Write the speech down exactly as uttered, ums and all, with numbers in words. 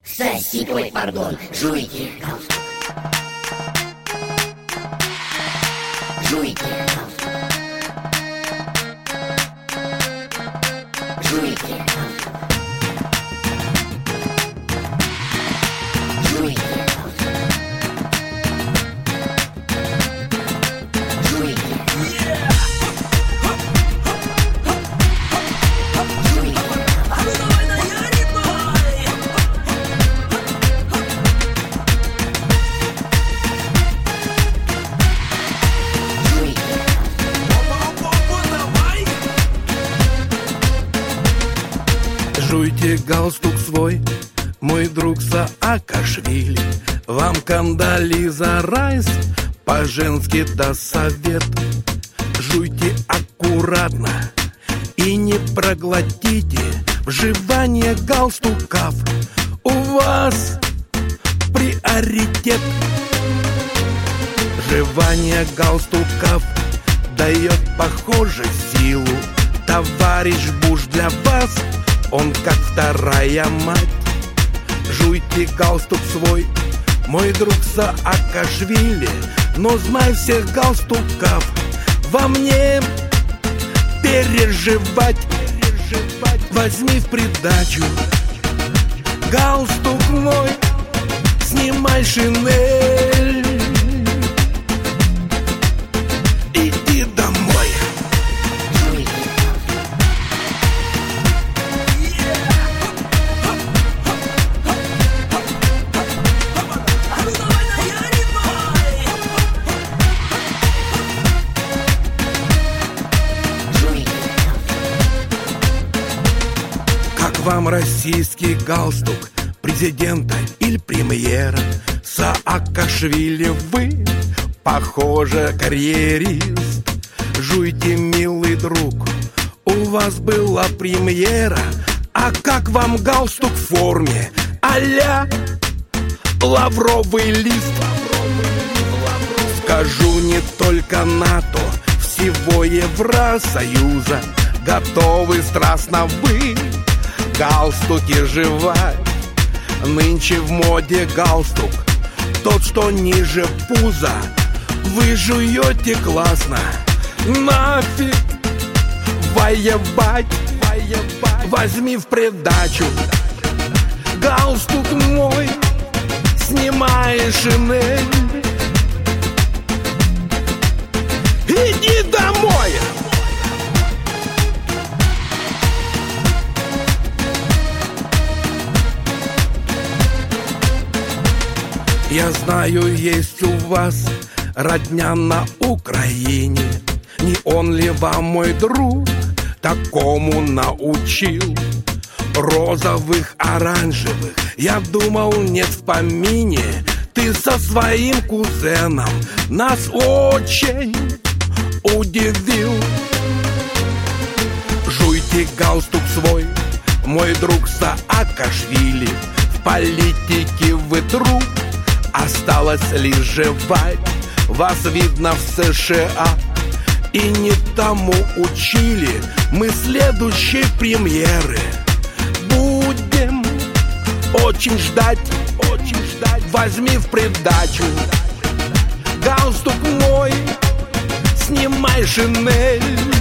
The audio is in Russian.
Сосите, ой, пардон, жуйте галстук. Жуйте галстук. Жуйте галстук. Жуйте галстук. Жуйте. Жуйте галстук свой, мой друг Саакашвили. Вам Кондолиза Райс по-женски даст совет. Жуйте аккуратно и не проглотите вживание галстуков. У вас приоритет. Вживание галстуков дает, похоже, силу. Товарищ Буш для вас, он как вторая мать. Жуйте галстук свой, мой друг Саакашвили. Но знай, всех галстуков во мне переживать. Возьми в придачу галстук мой, снимай шинель, иди домой. Вам российский галстук президента или премьера? Саакашвили, вы, похоже, карьерист. Жуйте, милый друг, у вас была премьера. А как вам галстук в форме а-ля лавровый лист? Скажу, не только НАТО, всего Евросоюза готовы страстно вы галстуки жевать. Нынче в моде галстук тот, что ниже пуза. Вы жуете классно, нафиг воевать. Возьми в придачу галстук мой, снимай шинель, иди домой. Я знаю, есть у вас родня на Украине. Не он ли вам, мой друг, такому научил? Розовых, оранжевых, я думал, нет в помине. Ты со своим кузеном нас очень удивил. Жуйте галстук свой, мой друг Саакашвили. В политике вы труп, осталось лишь жевать. Вас видно в США, и не тому учили. Мы следующей премьеры будем очень ждать, очень ждать. Возьми в придачу галстук мой, снимай шинель,